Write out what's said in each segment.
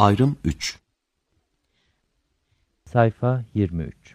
Ayrım 3. Sayfa 23.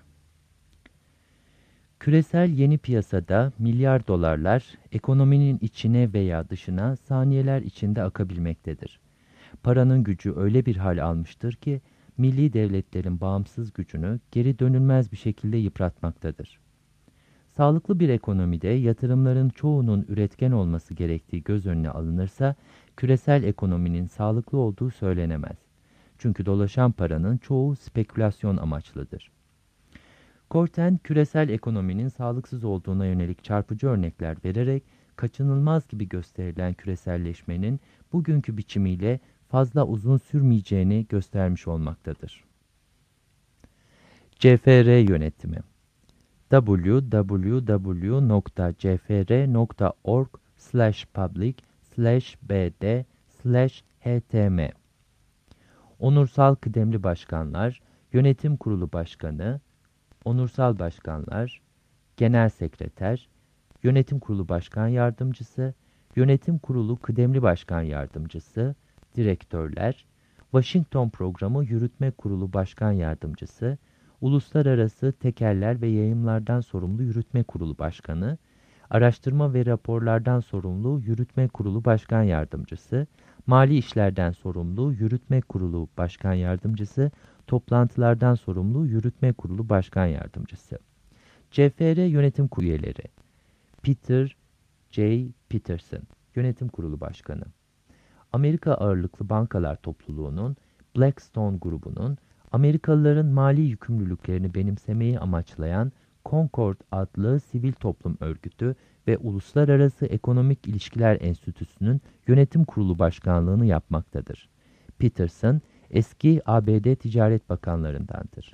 Küresel yeni piyasada milyar dolarlar ekonominin içine veya dışına saniyeler içinde akabilmektedir. Paranın gücü öyle bir hal almıştır ki milli devletlerin bağımsız gücünü geri dönülmez bir şekilde yıpratmaktadır. Sağlıklı bir ekonomide yatırımların çoğunun üretken olması gerektiği göz önüne alınırsa küresel ekonominin sağlıklı olduğu söylenemez. Çünkü dolaşan paranın çoğu spekülasyon amaçlıdır. Korten, küresel ekonominin sağlıksız olduğuna yönelik çarpıcı örnekler vererek kaçınılmaz gibi gösterilen küreselleşmenin bugünkü biçimiyle fazla uzun sürmeyeceğini göstermiş olmaktadır. CFR yönetimi www.cfr.org/public/bd/htm Onursal kıdemli başkanlar, yönetim kurulu başkanı, onursal başkanlar, genel sekreter, yönetim kurulu başkan yardımcısı, yönetim kurulu kıdemli başkan yardımcısı, direktörler, Washington Programı Yürütme Kurulu Başkan Yardımcısı, Uluslararası Tekeller ve Yayımlardan sorumlu Yürütme Kurulu Başkanı, Araştırma ve Raporlardan sorumlu Yürütme Kurulu Başkan Yardımcısı, Mali İşlerden sorumlu Yürütme Kurulu Başkan Yardımcısı, Toplantılardan sorumlu Yürütme Kurulu Başkan Yardımcısı. CFR Yönetim Kurulu üyeleri: Peter J. Peterson, Yönetim Kurulu Başkanı. Amerika ağırlıklı bankalar topluluğunun, Blackstone grubunun, Amerikalıların mali yükümlülüklerini benimsemeyi amaçlayan Concord adlı sivil toplum örgütü ve Uluslararası Ekonomik İlişkiler Enstitüsü'nün yönetim kurulu başkanlığını yapmaktadır. Peterson, eski ABD Ticaret Bakanlarındandır.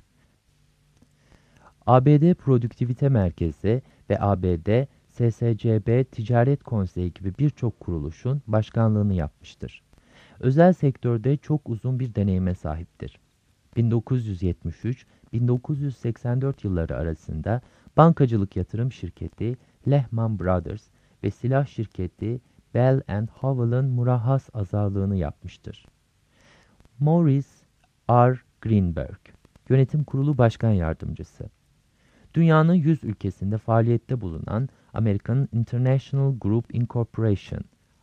ABD Produktivite Merkezi ve ABD SSCB Ticaret Konseyi gibi birçok kuruluşun başkanlığını yapmıştır. Özel sektörde çok uzun bir deneyime sahiptir. 1973-1984 yılları arasında bankacılık yatırım şirketi Lehman Brothers ve silah şirketi Bell Howell'ın murahhas azarlığını yapmıştır. Maurice R. Greenberg, Yönetim Kurulu Başkan Yardımcısı. Dünyanın 100 ülkesinde faaliyette bulunan American International Group Incorporation,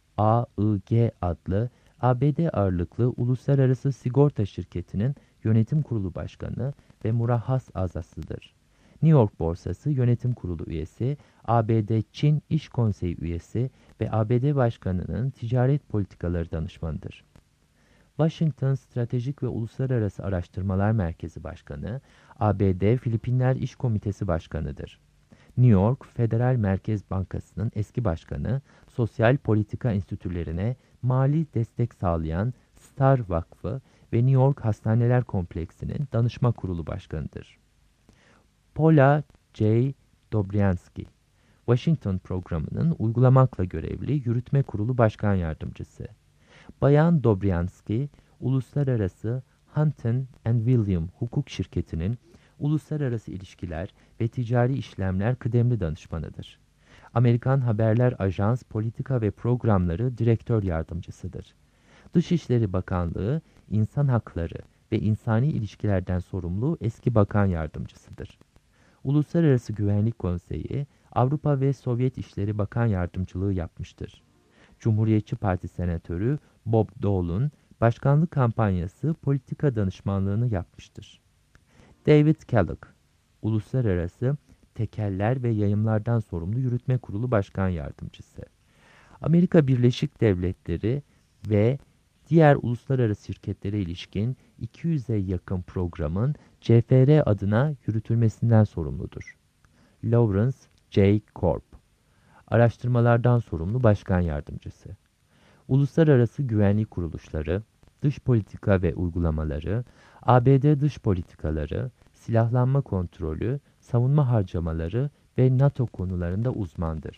AIG adlı ABD ağırlıklı uluslararası sigorta şirketinin yönetim kurulu başkanı ve murahhas azasıdır. New York Borsası Yönetim Kurulu üyesi, ABD Çin İş Konseyi üyesi ve ABD Başkanı'nın ticaret politikaları danışmanıdır. Washington Stratejik ve Uluslararası Araştırmalar Merkezi Başkanı, ABD Filipinler İş Komitesi Başkanı'dır. New York Federal Merkez Bankası'nın eski başkanı, sosyal politika enstitülerine mali destek sağlayan Star Vakfı ve New York Hastaneler Kompleksi'nin danışma kurulu başkanıdır. Paula J. Dobriansky, Washington Programı'nın uygulamakla görevli Yürütme Kurulu Başkan Yardımcısı. Bayan Dobriansky, Uluslararası Hunton and William Hukuk Şirketi'nin uluslararası ilişkiler ve ticari işlemler kıdemli danışmanıdır. Amerikan Haberler Ajans Politika ve Programları Direktör Yardımcısıdır. Dışişleri Bakanlığı, İnsan Hakları ve İnsani İlişkilerden sorumlu eski bakan yardımcısıdır. Uluslararası Güvenlik Konseyi, Avrupa ve Sovyet İşleri Bakan Yardımcılığı yapmıştır. Cumhuriyetçi Parti Senatörü Bob Dole'un başkanlık kampanyası politika danışmanlığını yapmıştır. David Kellogg, Uluslararası Tekeller ve Yayımlardan sorumlu Yürütme Kurulu Başkan Yardımcısı. Amerika Birleşik Devletleri ve diğer uluslararası şirketlere ilişkin 200'e yakın programın CFR adına yürütülmesinden sorumludur. Lawrence J. Korb, Araştırmalardan sorumlu Başkan Yardımcısı. Uluslararası güvenlik kuruluşları, dış politika ve uygulamaları, ABD dış politikaları, silahlanma kontrolü, savunma harcamaları ve NATO konularında uzmandır.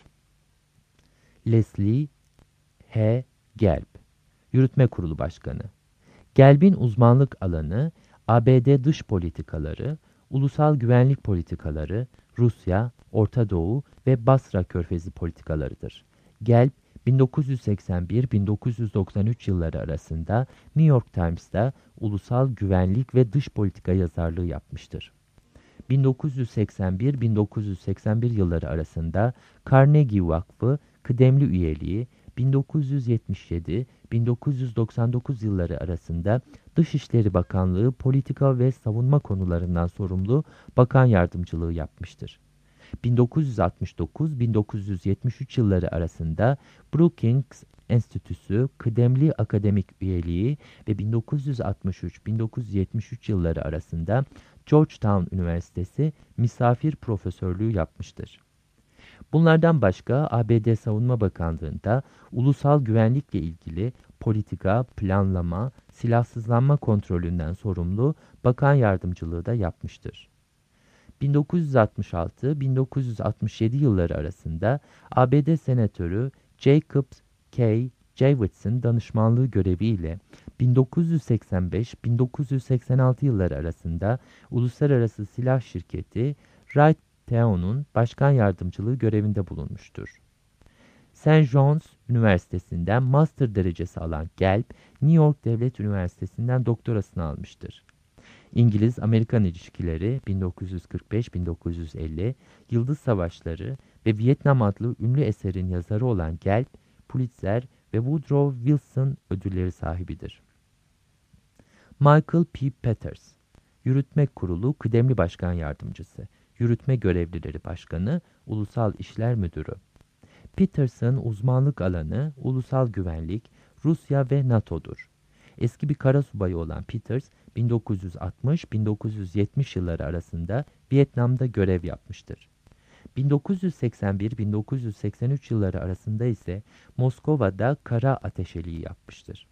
Leslie H. Gelb, Yürütme Kurulu Başkanı. Gelb'in uzmanlık alanı ABD dış politikaları, ulusal güvenlik politikaları, Rusya, Orta Doğu ve Basra Körfezi politikalarıdır. Gelb, 1981-1993 yılları arasında New York Times'ta ulusal güvenlik ve dış politika yazarlığı yapmıştır. 1981-1981 yılları arasında Carnegie Vakfı kıdemli üyeliği, 1977-1999 yılları arasında Dışişleri Bakanlığı politika ve savunma konularından sorumlu bakan yardımcılığı yapmıştır. 1969-1973 yılları arasında Brookings Enstitüsü kıdemli akademik üyeliği ve 1963-1973 yılları arasında Georgetown Üniversitesi misafir profesörlüğü yapmıştır. Bunlardan başka ABD Savunma Bakanlığı'nda ulusal güvenlikle ilgili politika, planlama, silahsızlanma kontrolünden sorumlu bakan yardımcılığı da yapmıştır. 1966-1967 yılları arasında ABD Senatörü Jacob K. Javits danışmanlığı göreviyle 1985-1986 yılları arasında Uluslararası Silah Şirketi Raytheon'un başkan yardımcılığı görevinde bulunmuştur. St. John's Üniversitesi'nden master derecesi alan Gelb, New York Devlet Üniversitesi'nden doktorasını almıştır. İngiliz-Amerikan ilişkileri 1945-1950, Yıldız Savaşları ve Vietnam adlı ünlü eserin yazarı olan Gelb, Pulitzer ve Woodrow Wilson ödülleri sahibidir. Michael P. Peters, Yürütme Kurulu Kıdemli Başkan Yardımcısı, Yürütme Görevlileri Başkanı, Ulusal İşler Müdürü. Peters'ın uzmanlık alanı ulusal güvenlik, Rusya ve NATO'dur. Eski bir karasubayı olan Peters, 1960-1970 yılları arasında Vietnam'da görev yapmıştır. 1981-1983 yılları arasında ise Moskova'da kara ateşeliği yapmıştır.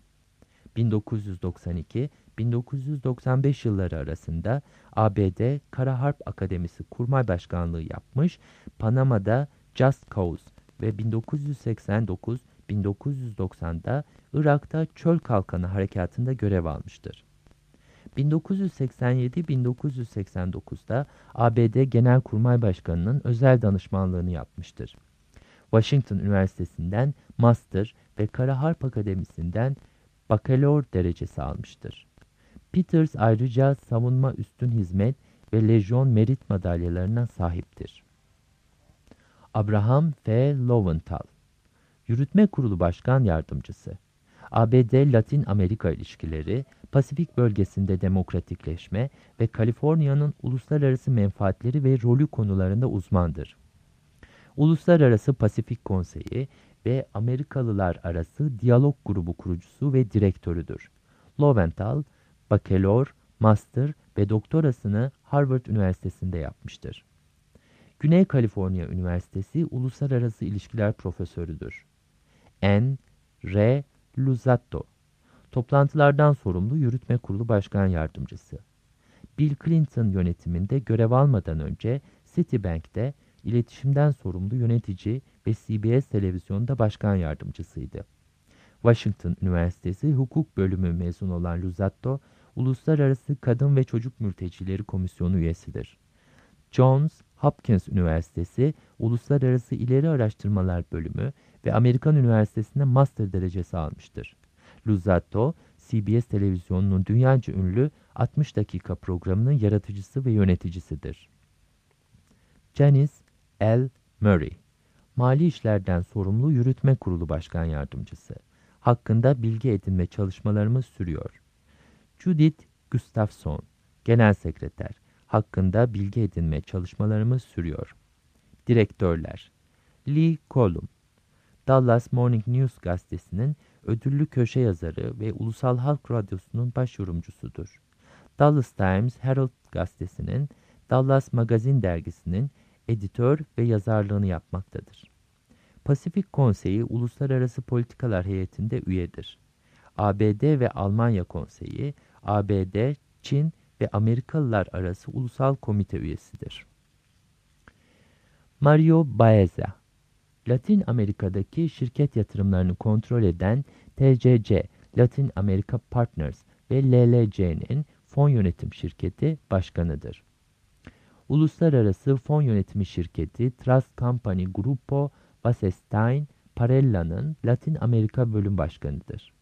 1992-1995 yılları arasında ABD Kara Harp Akademisi Kurmay Başkanlığı yapmış, Panama'da Just Cause ve 1989-1990'da Irak'ta Çöl Kalkanı Harekatı'nda görev almıştır. 1987-1989'da ABD Genelkurmay Başkanı'nın özel danışmanlığını yapmıştır. Washington Üniversitesi'nden Master ve Kara Harp Akademisi'nden Bakalor derecesi almıştır. Peters ayrıca Savunma Üstün Hizmet ve Lejyon Merit madalyalarına sahiptir. Abraham F. Lowenthal, Yürütme Kurulu Başkan Yardımcısı, ABD-Latin Amerika ilişkileri, Pasifik bölgesinde demokratikleşme ve Kaliforniya'nın uluslararası menfaatleri ve rolü konularında uzmandır. Uluslararası Pasifik Konseyi ve Amerikalılar Arası Diyalog Grubu kurucusu ve direktörüdür. Lowenthal, Bakalor, Master ve doktorasını Harvard Üniversitesi'nde yapmıştır. Güney Kaliforniya Üniversitesi Uluslararası İlişkiler Profesörüdür. N. R. Luzzatto, toplantılardan sorumlu Yürütme Kurulu Başkan Yardımcısı. Bill Clinton yönetiminde görev almadan önce Citibank'te iletişimden sorumlu yönetici ve CBS Televizyonu'nda başkan yardımcısıydı. Washington Üniversitesi Hukuk Bölümü mezunu olan Luzzatto, Uluslararası Kadın ve Çocuk Mültecileri Komisyonu üyesidir. Johns Hopkins Üniversitesi Uluslararası İleri Araştırmalar Bölümü ve Amerikan Üniversitesi'nde master derecesi almıştır. Luzzatto, CBS Televizyonu'nun dünyaca ünlü 60 dakika programının yaratıcısı ve yöneticisidir. Janice L. Murray, Mali İşlerden sorumlu Yürütme Kurulu Başkan Yardımcısı. Hakkında bilgi edinme çalışmalarımız sürüyor. Judith Gustafson, Genel Sekreter. Hakkında bilgi edinme çalışmalarımız sürüyor. Direktörler: Lee Colum, Dallas Morning News gazetesinin ödüllü köşe yazarı ve Ulusal Halk Radyosu'nun başyorumcusudur. Dallas Times Herald gazetesinin, Dallas Magazine dergisinin editör ve yazarlığını yapmaktadır. Pasifik Konseyi Uluslararası Politikalar Heyeti'nde üyedir. ABD ve Almanya Konseyi, ABD, Çin ve Amerikalılar Arası Ulusal Komite üyesidir. Mario Baeza, Latin Amerika'daki şirket yatırımlarını kontrol eden TCC, Latin America Partners ve LLC'nin fon yönetim şirketi başkanıdır. Uluslararası Fon Yönetimi Şirketi Trust Company Grupo Wasserstein Parella'nın Latin Amerika bölüm başkanıdır.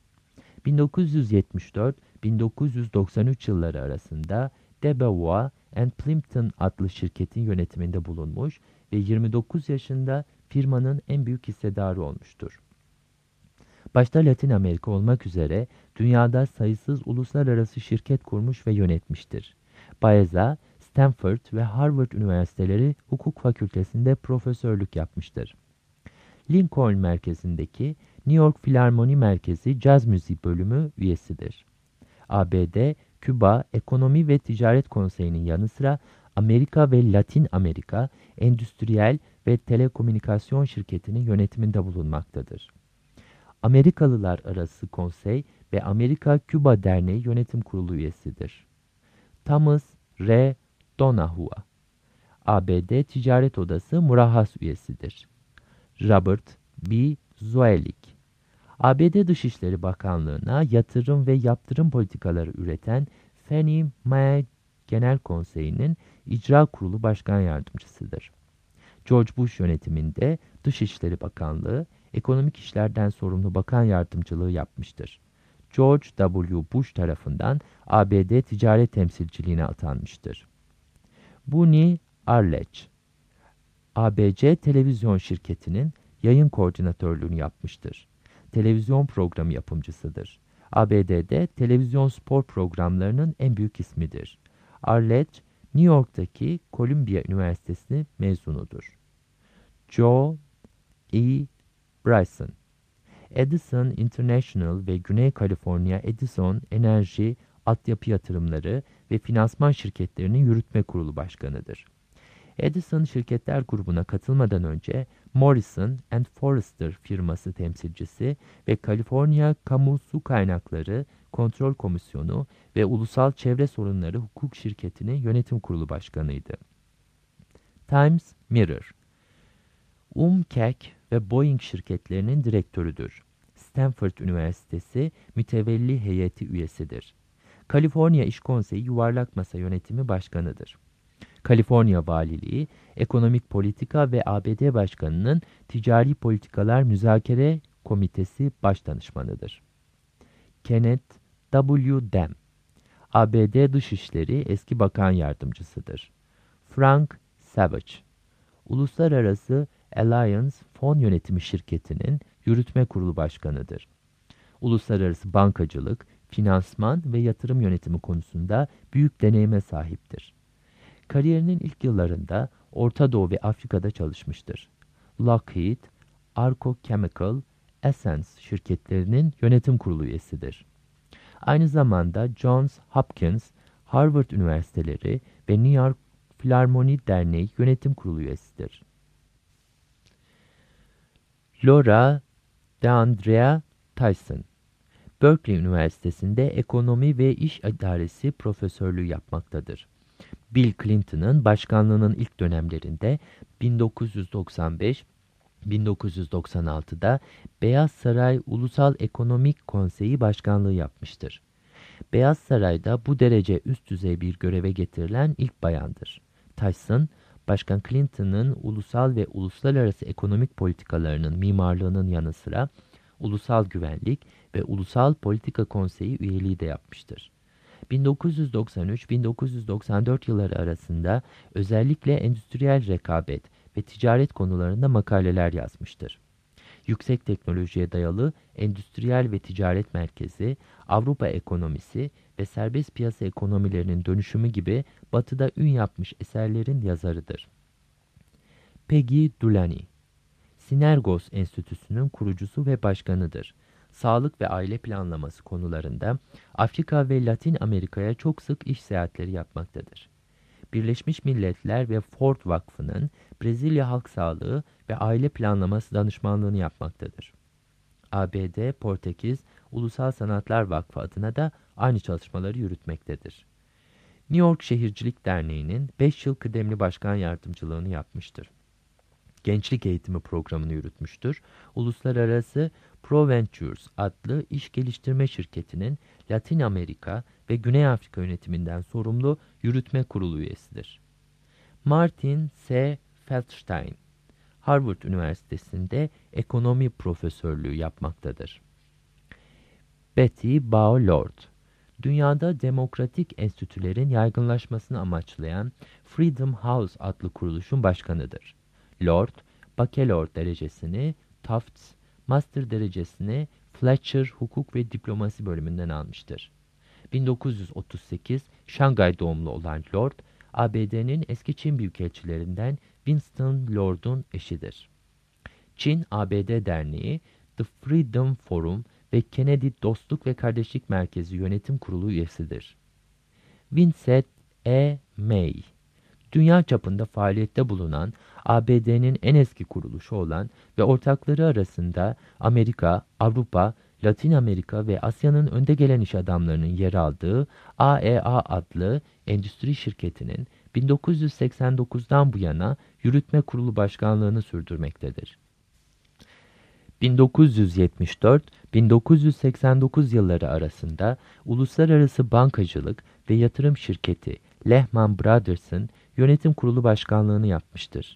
1974-1993 yılları arasında DeBevois and Plimpton adlı şirketin yönetiminde bulunmuş ve 29 yaşında firmanın en büyük hissedarı olmuştur. Başta Latin Amerika olmak üzere dünyada sayısız uluslararası şirket kurmuş ve yönetmiştir. Baeza, Stanford ve Harvard Üniversiteleri Hukuk Fakültesinde profesörlük yapmıştır. Lincoln merkezindeki New York Filarmoni Merkezi Caz Müziği Bölümü üyesidir. ABD, Küba Ekonomi ve Ticaret Konseyi'nin yanı sıra Amerika ve Latin Amerika Endüstriyel ve Telekomünikasyon Şirketi'nin yönetiminde bulunmaktadır. Amerikalılar Arası Konsey ve Amerika-Küba Derneği Yönetim Kurulu üyesidir. Thomas R. Donahue, ABD Ticaret Odası Murahhas üyesidir. Robert B. Zoellick, ABD Dışişleri Bakanlığı'na yatırım ve yaptırım politikaları üreten Fannie Mae Genel Konseyi'nin İcra Kurulu Başkan Yardımcısıdır. George Bush yönetiminde Dışişleri Bakanlığı, ekonomik işlerden sorumlu bakan yardımcılığı yapmıştır. George W. Bush tarafından ABD ticaret temsilciliğine atanmıştır. Bunny Arledge, ABC televizyon şirketinin yayın koordinatörlüğünü yapmıştır. Televizyon programı yapımcısıdır. ABD'de televizyon spor programlarının en büyük ismidir. Arledge, New York'taki Columbia Üniversitesi mezunudur. Joe E. Bryson, Edison International ve Güney Kaliforniya Edison Enerji, Altyapı Yatırımları ve Finansman Şirketlerinin Yürütme Kurulu Başkanıdır. Edison şirketler grubuna katılmadan önce Morrison and Foerster firması temsilcisi ve Kaliforniya Kamu Su Kaynakları Kontrol Komisyonu ve Ulusal Çevre Sorunları Hukuk Şirketi'nin yönetim kurulu başkanıydı. Times Mirror, Keck ve Boeing şirketlerinin direktörüdür. Stanford Üniversitesi Mütevelli Heyeti üyesidir. Kaliforniya İş Konseyi Yuvarlak Masa Yönetimi Başkanıdır. Kaliforniya Valiliği, Ekonomik Politika ve ABD Başkanı'nın Ticari Politikalar Müzakere Komitesi Başdanışmanıdır. Kenneth W. Dam, ABD Dışişleri Eski Bakan Yardımcısıdır. Frank Savage, Uluslararası Alliance Fon Yönetimi Şirketi'nin Yürütme Kurulu Başkanıdır. Uluslararası bankacılık, finansman ve yatırım yönetimi konusunda büyük deneyime sahiptir. Kariyerinin ilk yıllarında Orta Doğu ve Afrika'da çalışmıştır. Lockheed, Arco Chemical, Essence şirketlerinin yönetim kurulu üyesidir. Aynı zamanda Johns Hopkins, Harvard Üniversiteleri ve New York Filarmoni Derneği yönetim kurulu üyesidir. Laura DeAndrea Tyson, Berkeley Üniversitesi'nde ekonomi ve iş idaresi profesörlüğü yapmaktadır. Bill Clinton'ın başkanlığının ilk dönemlerinde 1995-1996'da Beyaz Saray Ulusal Ekonomik Konseyi Başkanlığı yapmıştır. Beyaz Saray'da bu derece üst düzey bir göreve getirilen ilk bayandır. Tyson, Başkan Clinton'ın ulusal ve uluslararası ekonomik politikalarının mimarlığının yanı sıra Ulusal Güvenlik ve Ulusal Politika Konseyi üyeliği de yapmıştır. 1993-1994 yılları arasında özellikle endüstriyel rekabet ve ticaret konularında makaleler yazmıştır. Yüksek teknolojiye dayalı endüstriyel ve ticaret merkezi, Avrupa ekonomisi ve serbest piyasa ekonomilerinin dönüşümü gibi Batı'da ün yapmış eserlerin yazarıdır. Peggy Dulany, Sinergos Enstitüsü'nün kurucusu ve başkanıdır. Sağlık ve aile planlaması konularında Afrika ve Latin Amerika'ya çok sık iş seyahatleri yapmaktadır. Birleşmiş Milletler ve Ford Vakfı'nın Brezilya Halk Sağlığı ve Aile Planlaması danışmanlığını yapmaktadır. ABD, Portekiz, Ulusal Sanatlar Vakfı adına da aynı çalışmaları yürütmektedir. New York Şehircilik Derneği'nin 5 yıl kıdemli başkan yardımcılığını yapmıştır. Gençlik eğitimi programını yürütmüştür. Uluslararası ProVentures adlı iş geliştirme şirketinin Latin Amerika ve Güney Afrika yönetiminden sorumlu yürütme kurulu üyesidir. Martin C. Feldstein, Harvard Üniversitesi'nde ekonomi profesörlüğü yapmaktadır. Betty Bao Lord, dünyada demokratik enstitülerin yaygınlaşmasını amaçlayan Freedom House adlı kuruluşun başkanıdır. Lord, Bakalor derecesini Tufts, Master derecesini Fletcher Hukuk ve Diplomasi bölümünden almıştır. 1938 Şangay doğumlu olan Lord, ABD'nin eski Çin büyükelçilerinden Winston Lord'un eşidir. Çin-ABD Derneği, The Freedom Forum ve Kennedy Dostluk ve Kardeşlik Merkezi Yönetim Kurulu üyesidir. Vincent E. May, dünya çapında faaliyette bulunan ABD'nin en eski kuruluşu olan ve ortakları arasında Amerika, Avrupa, Latin Amerika ve Asya'nın önde gelen iş adamlarının yer aldığı AEA adlı endüstri şirketinin 1989'dan bu yana yürütme kurulu başkanlığını sürdürmektedir. 1974-1989 yılları arasında uluslararası bankacılık ve yatırım şirketi Lehman Brothers'ın yönetim kurulu başkanlığını yapmıştır.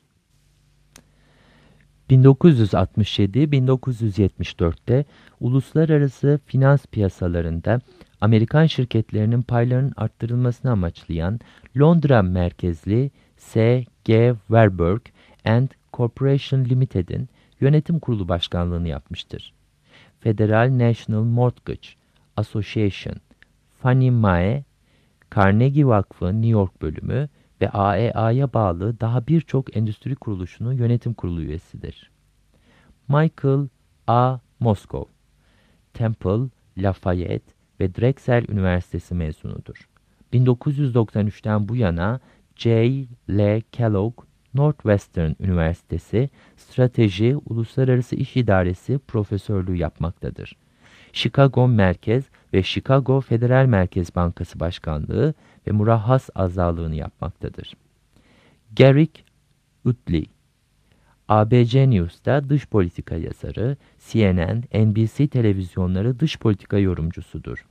1967-1974'te uluslararası finans piyasalarında Amerikan şirketlerinin paylarının arttırılmasını amaçlayan Londra merkezli S.G. Warburg and Corporation Limited'in yönetim kurulu başkanlığını yapmıştır. Federal National Mortgage Association, Fannie Mae, Carnegie Vakfı New York bölümü ve AEA'ya bağlı daha birçok endüstri kuruluşunun yönetim kurulu üyesidir. Michael A. Moskow, Temple, Lafayette ve Drexel Üniversitesi mezunudur. 1993'ten bu yana J. L. Kellogg, Northwestern Üniversitesi Strateji Uluslararası İş İdaresi profesörlüğü yapmaktadır. Chicago Merkez ve Chicago Federal Merkez Bankası Başkanlığı ve Murahhas Azalığını yapmaktadır. Garrick Utley, ABC News'ta dış politika yazarı, CNN, NBC televizyonları dış politika yorumcusudur.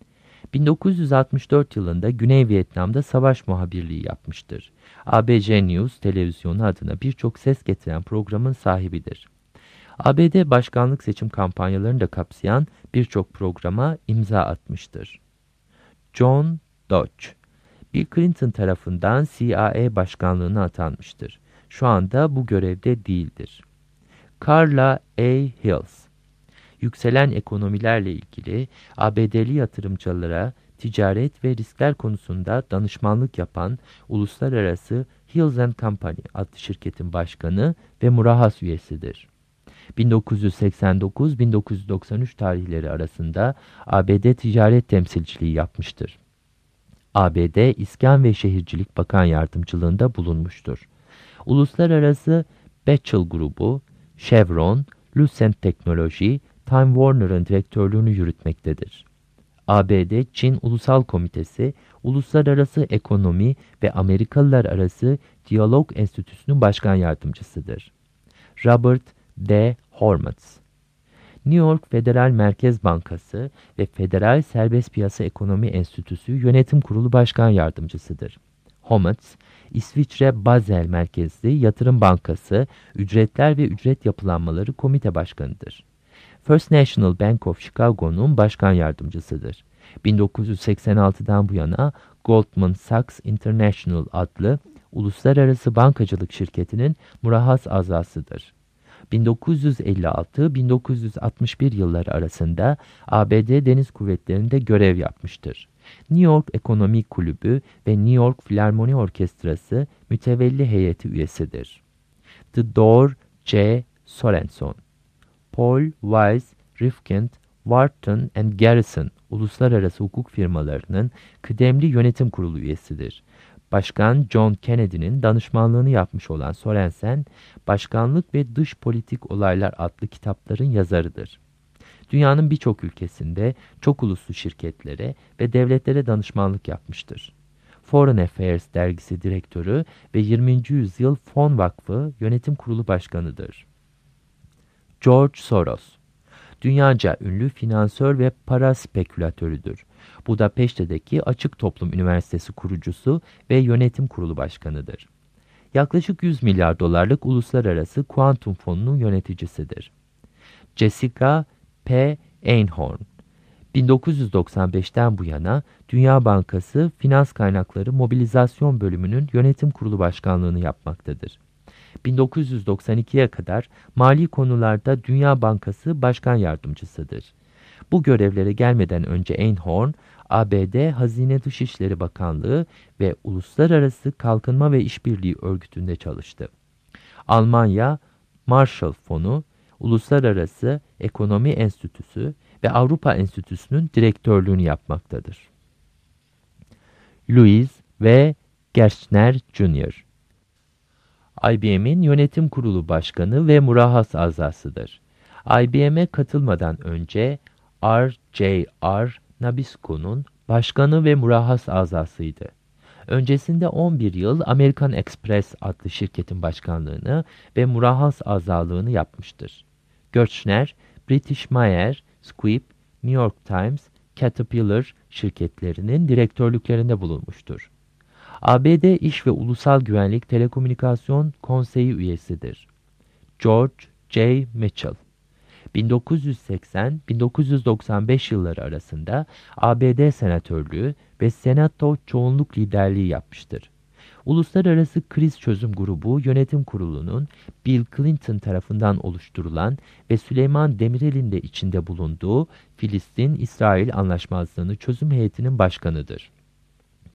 1964 yılında Güney Vietnam'da savaş muhabirliği yapmıştır. ABC News televizyonu adına birçok ses getiren programın sahibidir. ABD başkanlık seçim kampanyalarını da kapsayan birçok programa imza atmıştır. John Dodge, Bill Clinton tarafından CIA başkanlığına atanmıştır. Şu anda bu görevde değildir. Carla A. Hills, yükselen ekonomilerle ilgili ABD'li yatırımcılara ticaret ve riskler konusunda danışmanlık yapan uluslararası Hills Company adlı şirketin başkanı ve murahhas üyesidir. 1989-1993 tarihleri arasında ABD ticaret temsilciliği yapmıştır. ABD İskan ve Şehircilik Bakan Yardımcılığında bulunmuştur. Uluslararası Bechtel Grubu, Chevron, Lucent Teknoloji, Time Warner'ın direktörlüğünü yürütmektedir. ABD-Çin Ulusal Komitesi, Uluslararası Ekonomi ve Amerikalılar Arası Diyalog Enstitüsü'nün başkan yardımcısıdır. Robert D. Hormats, New York Federal Merkez Bankası ve Federal Serbest Piyasa Ekonomi Enstitüsü Yönetim Kurulu Başkan Yardımcısıdır. Hormats, İsviçre Basel merkezli Yatırım Bankası, Ücretler ve Ücret Yapılanmaları Komite Başkanıdır. First National Bank of Chicago'nun başkan yardımcısıdır. 1986'dan bu yana Goldman Sachs International adlı uluslararası bankacılık şirketinin murahhas azasıdır. 1956-1961 yılları arasında ABD Deniz Kuvvetleri'nde görev yapmıştır. New York Ekonomik Kulübü ve New York Filarmoni Orkestrası mütevelli heyeti üyesidir. Theodore J. Sorenson, Paul Weiss Rifkind, Wharton and Garrison uluslararası hukuk firmalarının kıdemli yönetim kurulu üyesidir. Başkan John Kennedy'nin danışmanlığını yapmış olan Sorensen, Başkanlık ve Dış Politik Olaylar adlı kitapların yazarıdır. Dünyanın birçok ülkesinde çok uluslu şirketlere ve devletlere danışmanlık yapmıştır. Foreign Affairs dergisi direktörü ve 20. Yüzyıl Fon Vakfı Yönetim Kurulu Başkanıdır. George Soros, dünyaca ünlü finansör ve para spekülatörüdür. Budapeşte'deki Açık Toplum Üniversitesi kurucusu ve yönetim kurulu başkanıdır. Yaklaşık 100 milyar dolarlık uluslararası kuantum fonunun yöneticisidir. Jessica P. Einhorn, 1995'ten bu yana Dünya Bankası Finans Kaynakları Mobilizasyon Bölümünün Yönetim Kurulu Başkanlığını yapmaktadır. 1992'ye kadar mali konularda Dünya Bankası Başkan Yardımcısıdır. Bu görevlere gelmeden önce Einhorn, ABD Hazine Dışişleri Bakanlığı ve Uluslararası Kalkınma ve İşbirliği Örgütü'nde çalıştı. Almanya Marshall Fonu, Uluslararası Ekonomi Enstitüsü ve Avrupa Enstitüsü'nün direktörlüğünü yapmaktadır. Louis V. Gerstner Jr. IBM'in Yönetim Kurulu Başkanı ve Murahhas Azasıdır. IBM'e katılmadan önce R.J.R. Nabisco'nun başkanı ve murahhas azasıydı. Öncesinde 11 yıl American Express adlı şirketin başkanlığını ve murahhas azalığını yapmıştır. Gerstner, British Meyer, Squibb, New York Times, Caterpillar şirketlerinin direktörlüklerinde bulunmuştur. ABD İş ve Ulusal Güvenlik Telekomünikasyon Konseyi üyesidir. George J. Mitchell, 1980-1995 yılları arasında ABD Senatörlüğü ve Senato çoğunluk liderliği yapmıştır. Uluslararası Kriz Çözüm Grubu Yönetim Kurulu'nun Bill Clinton tarafından oluşturulan ve Süleyman Demirel'in de içinde bulunduğu Filistin-İsrail Anlaşmazlığı'nı çözüm heyetinin başkanıdır.